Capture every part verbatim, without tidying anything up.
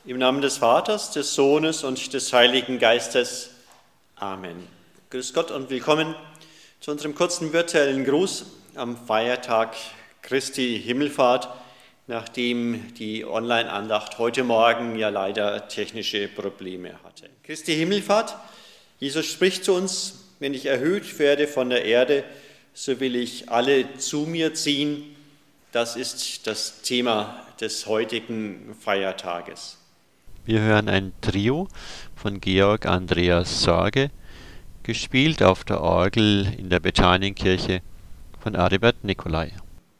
Im Namen des Vaters, des Sohnes und des Heiligen Geistes. Amen. Grüß Gott und willkommen zu unserem kurzen virtuellen Gruß am Feiertag Christi Himmelfahrt, nachdem die Online-Andacht heute Morgen ja leider technische Probleme hatte. Christi Himmelfahrt, Jesus spricht zu uns: Wenn ich erhöht werde von der Erde, so will ich alle zu mir ziehen. Das ist das Thema des heutigen Feiertages. Wir hören ein Trio von Georg Andreas Sorge, gespielt auf der Orgel in der Bethanienkirche von Aribert Nicolai.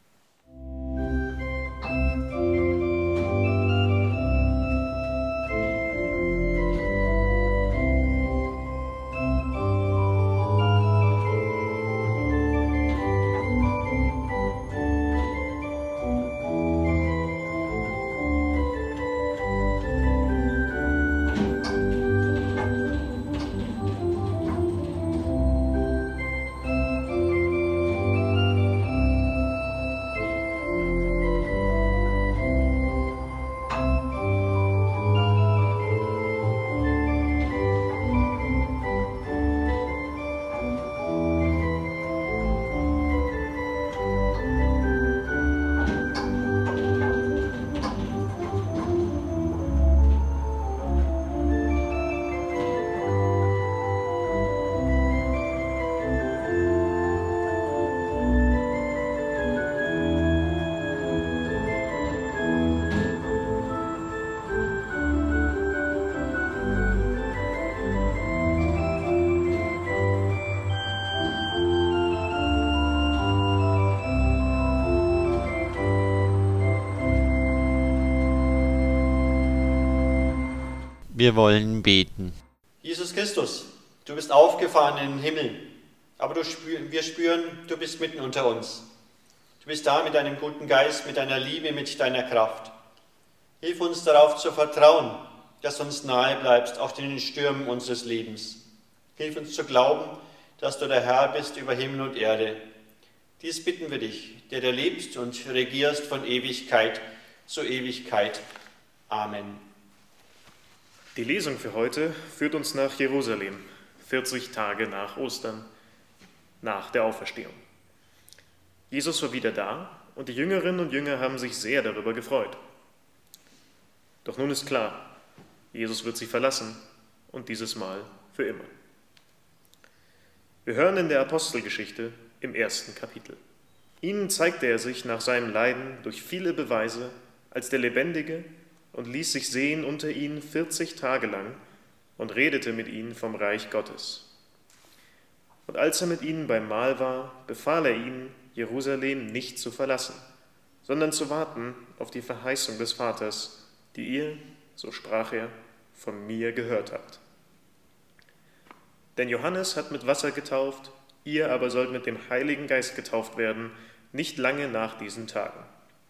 Wir wollen beten. Jesus Christus, du bist aufgefahren in den Himmel, aber du spür, wir spüren, du bist mitten unter uns. Du bist da mit deinem guten Geist, mit deiner Liebe, mit deiner Kraft. Hilf uns darauf zu vertrauen, dass du uns nahe bleibst, auch in den Stürmen unseres Lebens. Hilf uns zu glauben, dass du der Herr bist über Himmel und Erde. Dies bitten wir dich, der du lebst und regierst von Ewigkeit zu Ewigkeit. Amen. Die Lesung für heute führt uns nach Jerusalem, vierzig Tage nach Ostern, nach der Auferstehung. Jesus war wieder da und die Jüngerinnen und Jünger haben sich sehr darüber gefreut. Doch nun ist klar, Jesus wird sie verlassen und dieses Mal für immer. Wir hören in der Apostelgeschichte im ersten Kapitel. Ihnen zeigte er sich nach seinem Leiden durch viele Beweise als der Lebendige und ließ sich sehen unter ihnen vierzig Tage lang und redete mit ihnen vom Reich Gottes. Und als er mit ihnen beim Mahl war, befahl er ihnen, Jerusalem nicht zu verlassen, sondern zu warten auf die Verheißung des Vaters, die ihr, so sprach er, von mir gehört habt. Denn Johannes hat mit Wasser getauft, ihr aber sollt mit dem Heiligen Geist getauft werden, nicht lange nach diesen Tagen.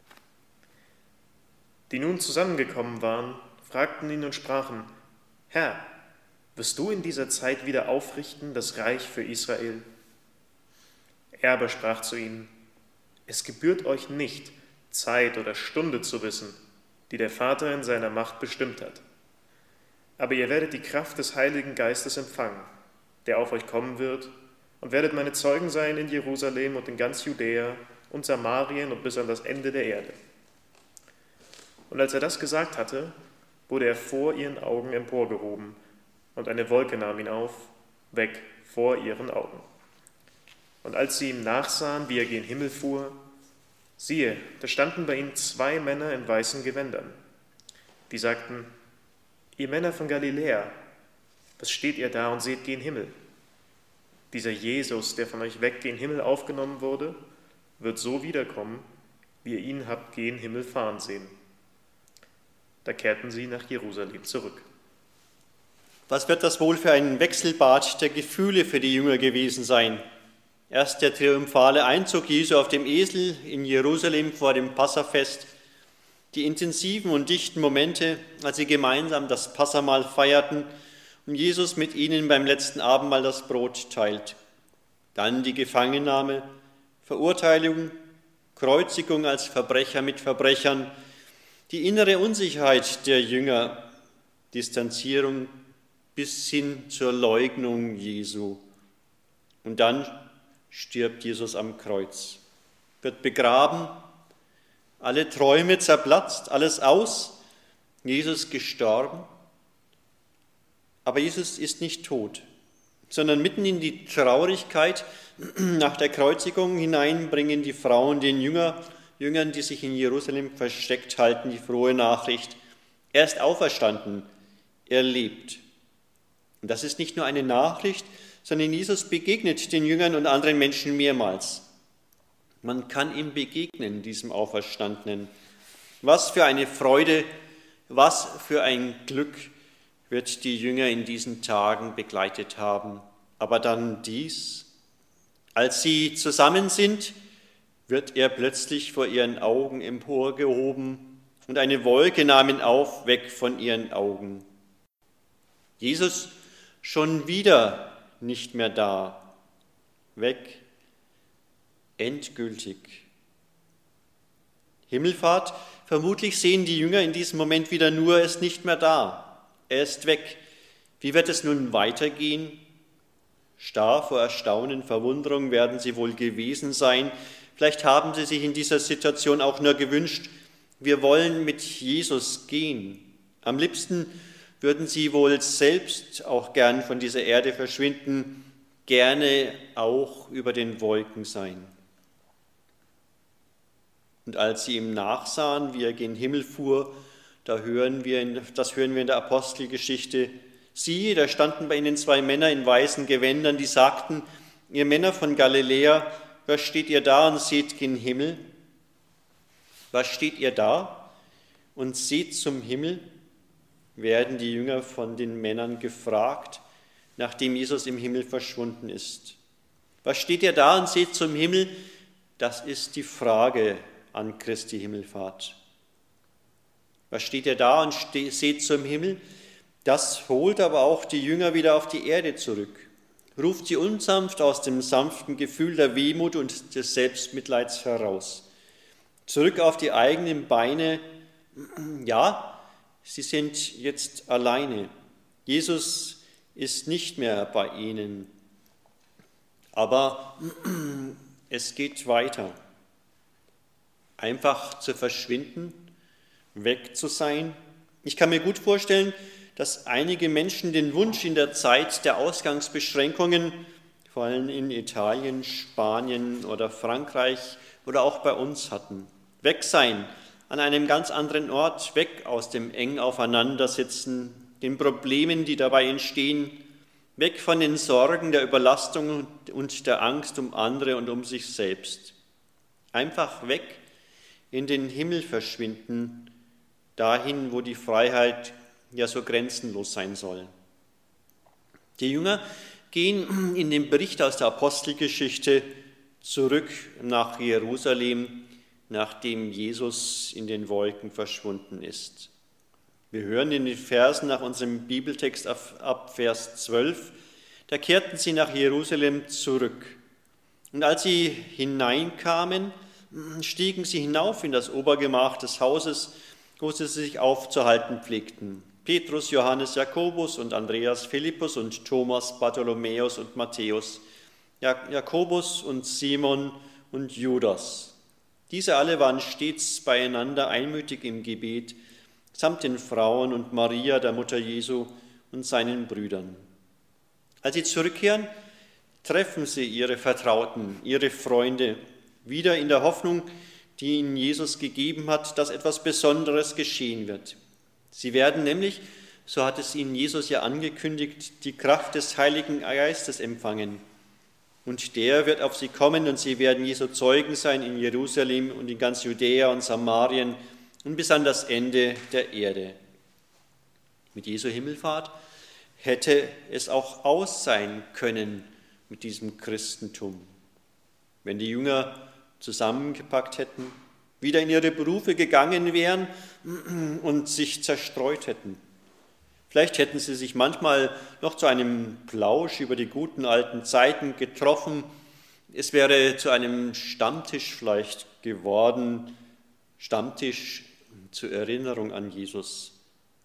Die nun zusammengekommen waren, fragten ihn und sprachen: Herr, wirst du in dieser Zeit wieder aufrichten das Reich für Israel? Er aber sprach zu ihnen: Es gebührt euch nicht, Zeit oder Stunde zu wissen, die der Vater in seiner Macht bestimmt hat. Aber ihr werdet die Kraft des Heiligen Geistes empfangen, der auf euch kommen wird, und werdet meine Zeugen sein in Jerusalem und in ganz Judäa und Samarien und bis an das Ende der Erde. Und als er das gesagt hatte, wurde er vor ihren Augen emporgehoben, und eine Wolke nahm ihn auf, weg vor ihren Augen. Und als sie ihm nachsahen, wie er gen Himmel fuhr, siehe, da standen bei ihm zwei Männer in weißen Gewändern. Die sagten: Ihr Männer von Galiläa, was steht ihr da und seht gen Himmel? Dieser Jesus, der von euch weg gen Himmel aufgenommen wurde, wird so wiederkommen, wie ihr ihn habt gen Himmel fahren sehen. Da kehrten sie nach Jerusalem zurück. Was wird das wohl für ein Wechselbad der Gefühle für die Jünger gewesen sein? Erst der triumphale Einzug Jesu auf dem Esel in Jerusalem vor dem Passafest, die intensiven und dichten Momente, als sie gemeinsam das Passamahl feierten und Jesus mit ihnen beim letzten Abendmahl das Brot teilt. Dann die Gefangennahme, Verurteilung, Kreuzigung als Verbrecher mit Verbrechern, die innere Unsicherheit der Jünger, Distanzierung bis hin zur Leugnung Jesu. Und dann stirbt Jesus am Kreuz, wird begraben, alle Träume zerplatzt, alles aus, Jesus gestorben. Aber Jesus ist nicht tot, sondern mitten in die Traurigkeit nach der Kreuzigung hinein bringen die Frauen den Jünger, Jüngern, die sich in Jerusalem versteckt halten, die frohe Nachricht. Er ist auferstanden, er lebt. Und das ist nicht nur eine Nachricht, sondern Jesus begegnet den Jüngern und anderen Menschen mehrmals. Man kann ihm begegnen, diesem Auferstandenen. Was für eine Freude, was für ein Glück wird die Jünger in diesen Tagen begleitet haben. Aber dann dies: Als sie zusammen sind, wird er plötzlich vor ihren Augen emporgehoben und eine Wolke nahm ihn auf, weg von ihren Augen. Jesus schon wieder nicht mehr da, weg, endgültig. Himmelfahrt, vermutlich sehen die Jünger in diesem Moment wieder nur, er ist nicht mehr da, er ist weg. Wie wird es nun weitergehen? Starr vor Erstaunen, Verwunderung werden sie wohl gewesen sein. Vielleicht haben sie sich in dieser Situation auch nur gewünscht, wir wollen mit Jesus gehen. Am liebsten würden sie wohl selbst auch gern von dieser Erde verschwinden, gerne auch über den Wolken sein. Und als sie ihm nachsahen, wie er gen Himmel fuhr, da hören wir, in, das hören wir in der Apostelgeschichte, siehe, da standen bei ihnen zwei Männer in weißen Gewändern, die sagten, ihr Männer von Galiläa, was steht ihr da und seht gen Himmel? Was steht ihr da und seht zum Himmel? Werden die Jünger von den Männern gefragt, nachdem Jesus im Himmel verschwunden ist. Was steht ihr da und seht zum Himmel? Das ist die Frage an Christi Himmelfahrt. Was steht ihr da und ste- seht zum Himmel? Das holt aber auch die Jünger wieder auf die Erde zurück, ruft sie unsanft aus dem sanften Gefühl der Wehmut und des Selbstmitleids heraus. Zurück auf die eigenen Beine, ja, sie sind jetzt alleine. Jesus ist nicht mehr bei ihnen. Aber es geht weiter. Einfach zu verschwinden, weg zu sein. Ich kann mir gut vorstellen, dass einige Menschen den Wunsch in der Zeit der Ausgangsbeschränkungen, vor allem in Italien, Spanien oder Frankreich oder auch bei uns hatten. Weg sein, an einem ganz anderen Ort, weg aus dem eng Aufeinandersitzen, den Problemen, die dabei entstehen, weg von den Sorgen der Überlastung und der Angst um andere und um sich selbst. Einfach weg, in den Himmel verschwinden, dahin, wo die Freiheit ja so grenzenlos sein soll. Die Jünger gehen in dem Bericht aus der Apostelgeschichte zurück nach Jerusalem, nachdem Jesus in den Wolken verschwunden ist. Wir hören in den Versen nach unserem Bibeltext ab Vers zwölf, da kehrten sie nach Jerusalem zurück. Und als sie hineinkamen, stiegen sie hinauf in das Obergemach des Hauses, wo sie sich aufzuhalten pflegten. Petrus, Johannes, Jakobus und Andreas, Philippus und Thomas, Bartholomäus und Matthäus, Jakobus und Simon und Judas. Diese alle waren stets beieinander einmütig im Gebet, samt den Frauen und Maria, der Mutter Jesu, und seinen Brüdern. Als sie zurückkehren, treffen sie ihre Vertrauten, ihre Freunde, wieder in der Hoffnung, die ihnen Jesus gegeben hat, dass etwas Besonderes geschehen wird. Sie werden nämlich, so hat es ihnen Jesus ja angekündigt, die Kraft des Heiligen Geistes empfangen. Und der wird auf sie kommen und sie werden Jesu Zeugen sein in Jerusalem und in ganz Judäa und Samarien und bis an das Ende der Erde. Mit Jesu Himmelfahrt hätte es auch aus sein können mit diesem Christentum, wenn die Jünger zusammengepackt hätten, wieder in ihre Berufe gegangen wären und sich zerstreut hätten. Vielleicht hätten sie sich manchmal noch zu einem Plausch über die guten alten Zeiten getroffen. Es wäre zu einem Stammtisch vielleicht geworden, Stammtisch zur Erinnerung an Jesus.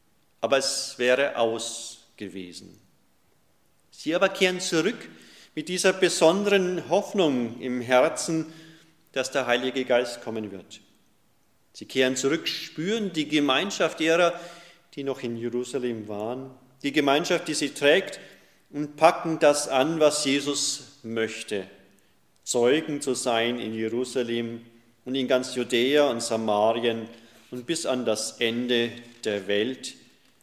aber es wäre aus gewesen. Sie aber kehren zurück mit dieser besonderen Hoffnung im Herzen, dass der Heilige Geist kommen wird. Sie kehren zurück, spüren die Gemeinschaft derer, die noch in Jerusalem waren, die Gemeinschaft, die sie trägt, und packen das an, was Jesus möchte, Zeugen zu sein in Jerusalem und in ganz Judäa und Samarien und bis an das Ende der Welt.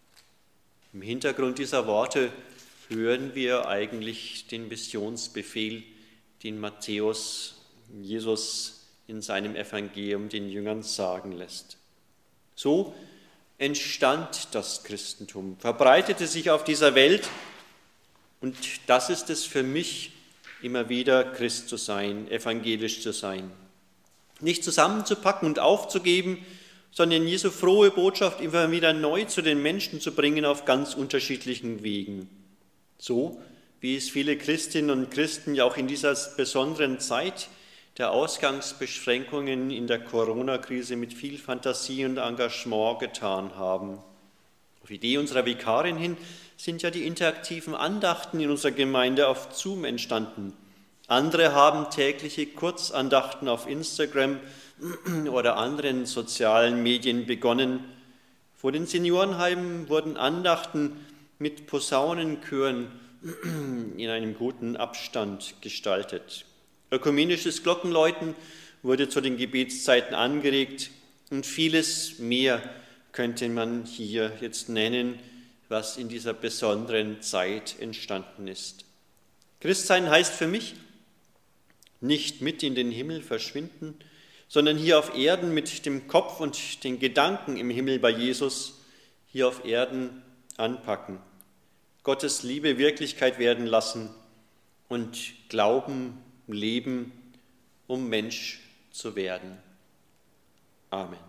Im Hintergrund dieser Worte hören wir eigentlich den Missionsbefehl, den Matthäus Jesus in seinem Evangelium den Jüngern sagen lässt. So entstand das Christentum, verbreitete sich auf dieser Welt, und das ist es für mich, immer wieder Christ zu sein, evangelisch zu sein. Nicht zusammenzupacken und aufzugeben, sondern Jesu frohe Botschaft immer wieder neu zu den Menschen zu bringen auf ganz unterschiedlichen Wegen. So wie es viele Christinnen und Christen ja auch in dieser besonderen Zeit der Ausgangsbeschränkungen in der Corona-Krise mit viel Fantasie und Engagement getan haben. Auf Idee unserer Vikarin hin sind ja die interaktiven Andachten in unserer Gemeinde auf Zoom entstanden. Andere haben tägliche Kurzandachten auf Instagram oder anderen sozialen Medien begonnen. Vor den Seniorenheimen wurden Andachten mit Posaunenchören in einem guten Abstand gestaltet. Ökumenisches Glockenläuten wurde zu den Gebetszeiten angeregt und vieles mehr könnte man hier jetzt nennen, was in dieser besonderen Zeit entstanden ist. Christsein heißt für mich, nicht mit in den Himmel verschwinden, sondern hier auf Erden mit dem Kopf und den Gedanken im Himmel bei Jesus, hier auf Erden anpacken, Gottes Liebe Wirklichkeit werden lassen und Glauben leben, um Mensch zu werden. Amen.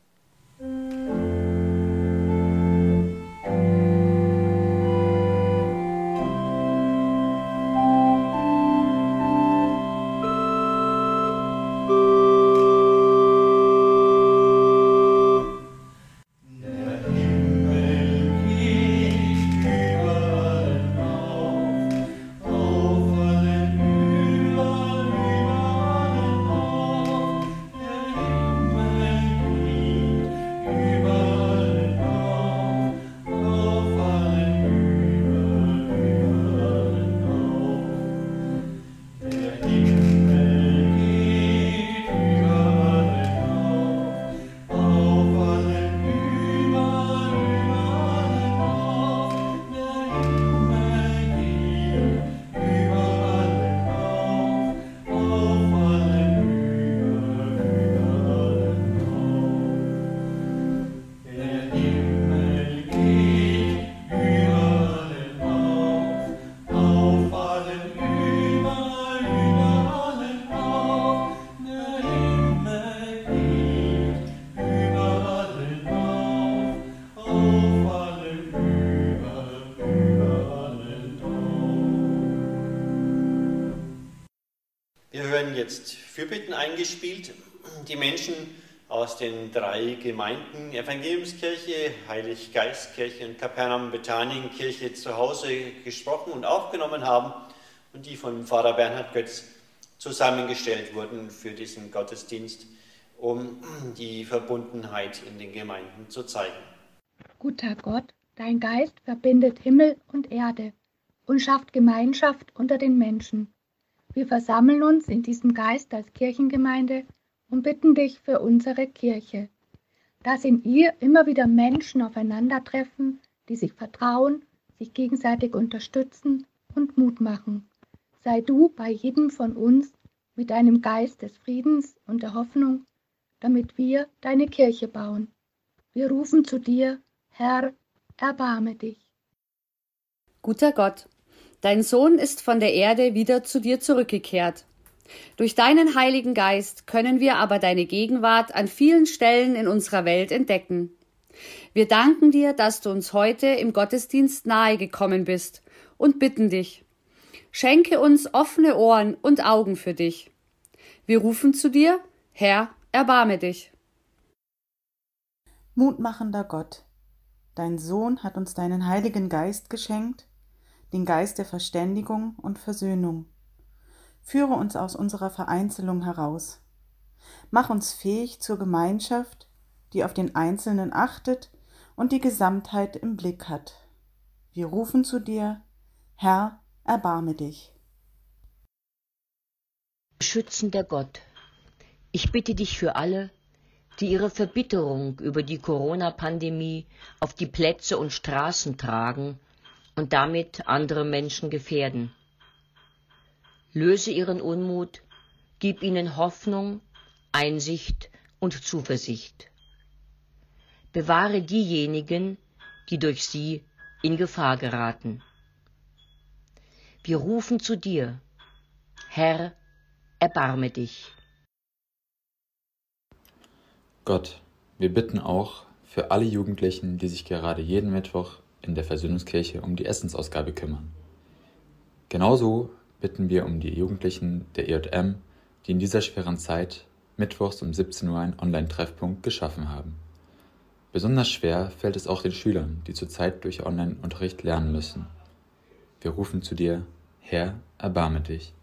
Jetzt Fürbitten eingespielt. Die Menschen aus den drei Gemeinden Evangeliumskirche, Heiliggeistkirche und Kapernaum-Bethanienkirche zu Hause gesprochen und aufgenommen haben und die von Pfarrer Bernhard Götz zusammengestellt wurden für diesen Gottesdienst, um die Verbundenheit in den Gemeinden zu zeigen. Guter Gott, dein Geist verbindet Himmel und Erde und schafft Gemeinschaft unter den Menschen. Wir versammeln uns in diesem Geist als Kirchengemeinde und bitten dich für unsere Kirche, dass in ihr immer wieder Menschen aufeinandertreffen, die sich vertrauen, sich gegenseitig unterstützen und Mut machen. Sei du bei jedem von uns mit deinem Geist des Friedens und der Hoffnung, damit wir deine Kirche bauen. Wir rufen zu dir, Herr, erbarme dich. Guter Gott, dein Sohn ist von der Erde wieder zu dir zurückgekehrt. Durch deinen Heiligen Geist können wir aber deine Gegenwart an vielen Stellen in unserer Welt entdecken. Wir danken dir, dass du uns heute im Gottesdienst nahe gekommen bist und bitten dich, schenke uns offene Ohren und Augen für dich. Wir rufen zu dir, Herr, erbarme dich. Mutmachender Gott, Dein Sohn hat uns deinen Heiligen Geist geschenkt, den Geist der Verständigung und Versöhnung. Führe uns aus unserer Vereinzelung heraus. Mach uns fähig zur Gemeinschaft, die auf den Einzelnen achtet und die Gesamtheit im Blick hat. Wir rufen zu dir, Herr, erbarme dich. Beschützender Gott, ich bitte dich für alle, die ihre Verbitterung über die Corona-Pandemie auf die Plätze und Straßen tragen und damit andere Menschen gefährden. Löse ihren Unmut, gib ihnen Hoffnung, Einsicht und Zuversicht. Bewahre diejenigen, die durch sie in Gefahr geraten. Wir rufen zu dir, Herr, erbarme dich. Gott, wir bitten auch für alle Jugendlichen, die sich gerade jeden Mittwoch in der Versöhnungskirche um die Essensausgabe kümmern. Genauso bitten wir um die Jugendlichen der E J M, die in dieser schweren Zeit mittwochs um siebzehn Uhr einen Online-Treffpunkt geschaffen haben. Besonders schwer fällt es auch den Schülern, die zurzeit durch Online-Unterricht lernen müssen. Wir rufen zu dir, Herr, erbarme dich.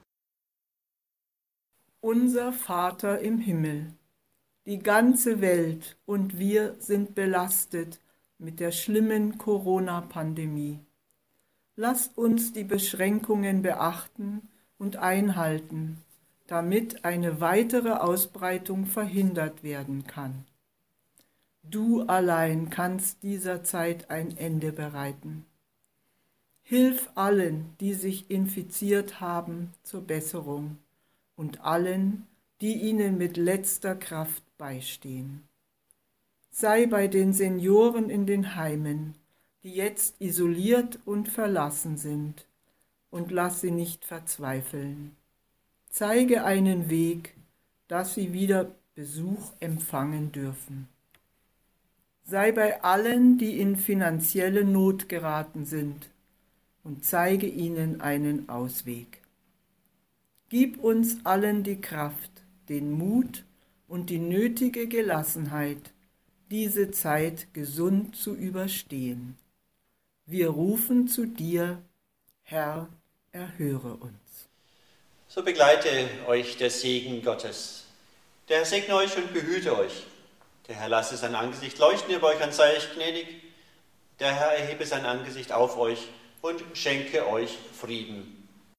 Unser Vater im Himmel, die ganze Welt und wir sind belastet mit der schlimmen Corona-Pandemie. Lasst uns die Beschränkungen beachten und einhalten, damit eine weitere Ausbreitung verhindert werden kann. Du allein kannst dieser Zeit ein Ende bereiten. Hilf allen, die sich infiziert haben, zur Besserung und allen, die ihnen mit letzter Kraft beistehen. Sei bei den Senioren in den Heimen, die jetzt isoliert und verlassen sind, und lass sie nicht verzweifeln. Zeige einen Weg, dass sie wieder Besuch empfangen dürfen. Sei bei allen, die in finanzielle Not geraten sind, und zeige ihnen einen Ausweg. Gib uns allen die Kraft, den Mut und die nötige Gelassenheit, diese Zeit gesund zu überstehen. Wir rufen zu dir, Herr, erhöre uns. So begleite euch der Segen Gottes. Der Herr segne euch und behüte euch. Der Herr lasse sein Angesicht leuchten über euch und sei euch gnädig. Der Herr erhebe sein Angesicht auf euch und schenke euch Frieden.